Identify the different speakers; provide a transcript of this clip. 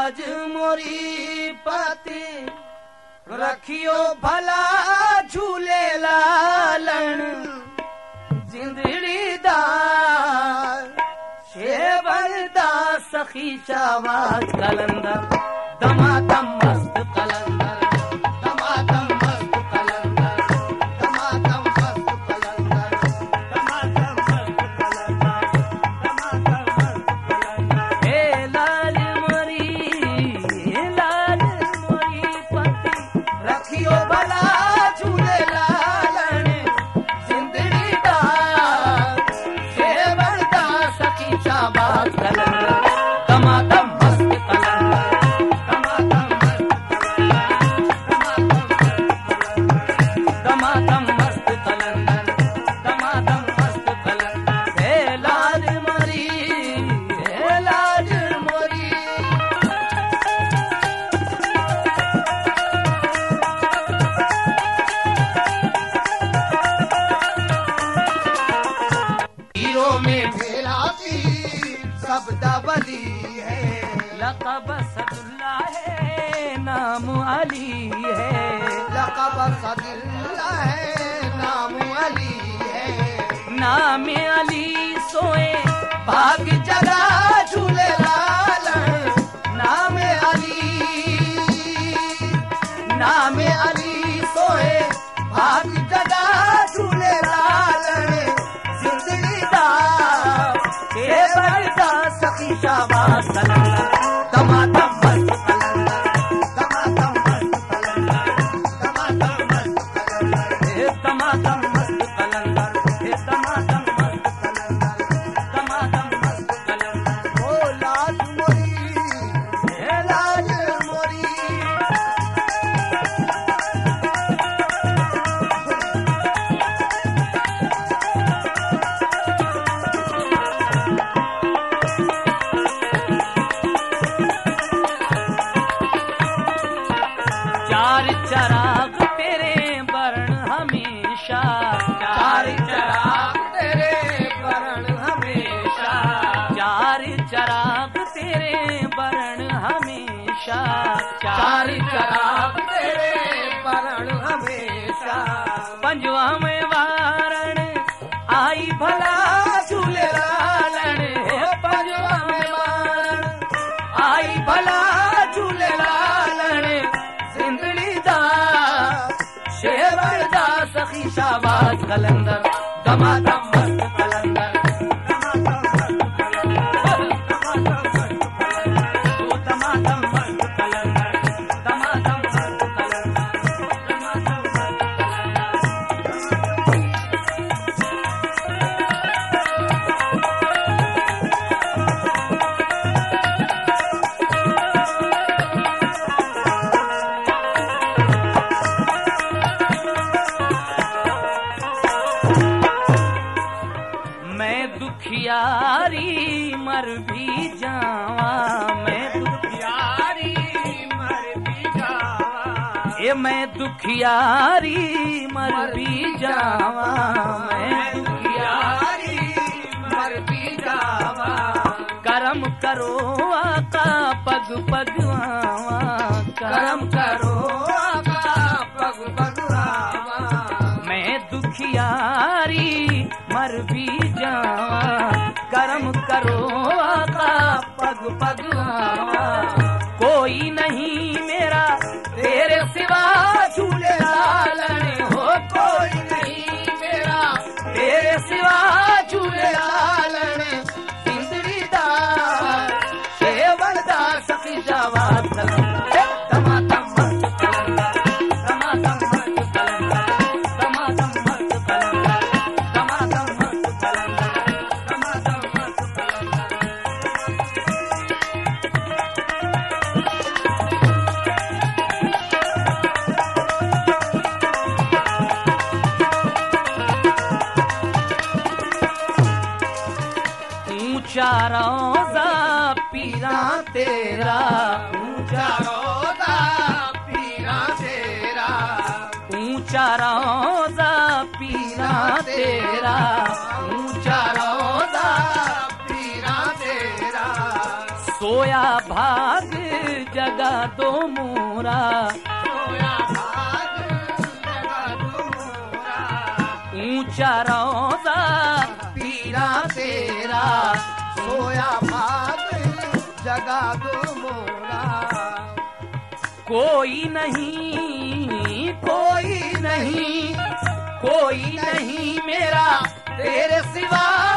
Speaker 1: लाज मोरी पति रखियो भला झूले लालन जिंदड़ी दा शेवल दा सखी शाबाश कलंदर दमादम मस्त कलंदर दमादम मस्त कलंदर दमादम मस्त कलंदर दमादम मस्त कलंदर दमादम मस्त कलंदर हे लाल मोरी पति रखियो भला झूले लालन जिंदड़ी दा शेवल दा सखी शाबाश कलंदर दमादम मस्त कलंदर दमादम मस्त कलंदर दमादम मस्त कलंदर हे लाल मोरी हीरो में भेलाती सब दबली है लक़ब सदुल्ला है नाम अली है लक़ब सदुल्ला है नाम अली है नाम अली सोए भाग जगा झूले लालन नाम अली सोए भाग जगा झूले लालन जिंदड़ी दा के बरदा सखी शाबाश कलंदर दमादम मस्त कलंदर दमादम मस्त कलंदर दमादम मस्त कलंदर हे दमादम मस्त कलंदर हे दमादम मस्त कलंदर दमादम मस्त कलंदर ओ लाज मोरी हे लाज मोरी चार चराग तेरे बरण हमेशा चार चराग तेरे बरण हमेशा चार चराग तेरे बरण हमेशा चार चराग तेरे बरण हमेशा पंजवा में वारण आई भला झूले लालन पंजवा में वारण आई भला झूले लालन जिंदड़ी दा शेवल दा सखी शाबाश कलंदर दमादम मस्त कलंदर दमादम मस्त कलंदर दमादम मस्त कलंदर दमादम मस्त कलंदर दमादम मैं दुखियारी मर भी जावा मैं दुखियारी मर भी जावा ये मैं दुखियारी मर भी जावा मैं दुखियारी मर भी जावा करम करो आका पग पगवावा करम करो आका पग पगवावा मैं दुखियारी मर भी जावा करम करो आका पग पगवावा कोई नहीं मेरा तेरे सिवा झूले लालन हो कोई नहीं मेरा तेरे सिवा झूले लालन जिंदड़ी दा शेवल दा सखी शाबाश कलंदर दमादम मस्त कलंदर दमादम मस्त कलंदर दमादम मस्त कलंदर दमादम मस्त कलंदर दमादम मस्त कलंदर ऊंचा रोज़ा पीरा तेरा ऊंचा रोज़ा पीरा तेरा ऊंचा रोज़ा पीरा तेरा ऊंचा रोज़ा पीरा तेरा सोया भाग जगा दो मोरा,
Speaker 2: सोया भाग जगा दो मोरा,
Speaker 1: ऊंचा रोजा पीरा तेरा,
Speaker 2: सोया भाग जगा दो मोरा।
Speaker 1: कोई नहीं, कोई नहीं, कोई नहीं मेरा तेरे सिवा